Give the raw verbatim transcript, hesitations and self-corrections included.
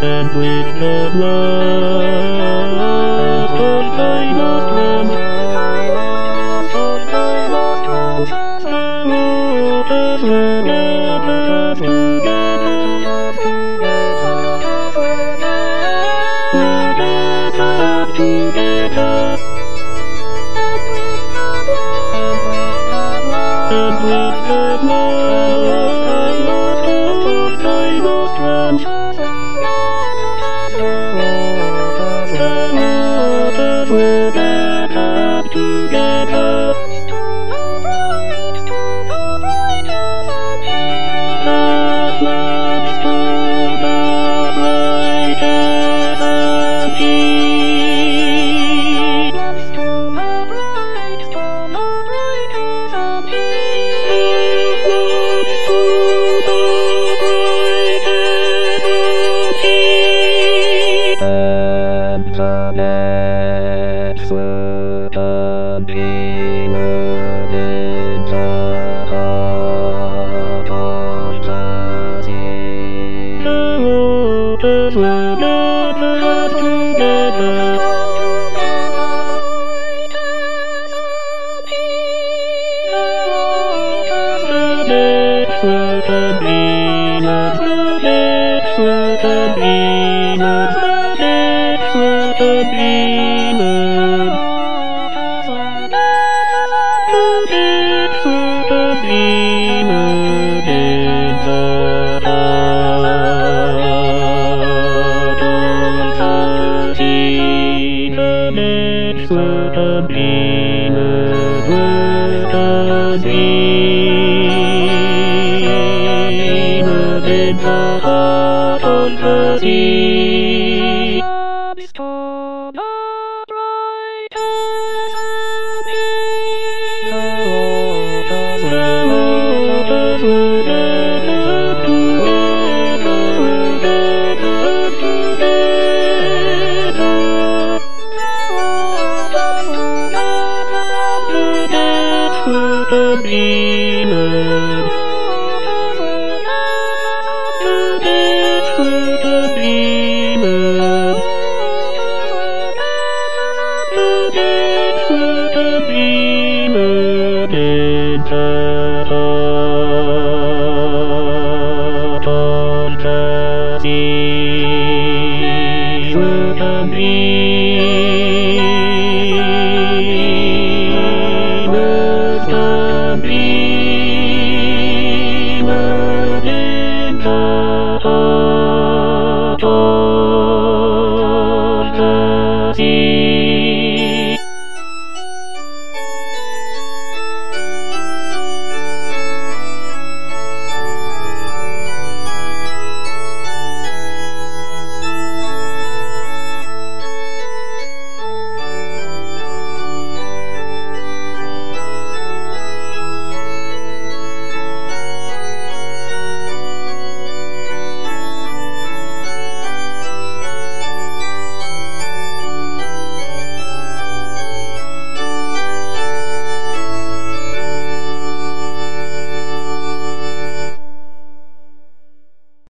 and with the last of thy nostrils, together, and with the last of thy nostrils, the waters will get up together. Last nights to the brightest of heat. Last to the brightest, to the brightest of heat. Last to the brightest of heat. And the next word of dreamer in the heart of the sea. The waters will gather together. The next word of dreamer, the next word of dreamer, the next word of dreamer. The next word of dreamer in the heart of the sea. The next word of dreamer, word of dreamer in the heart of the sea. Dream.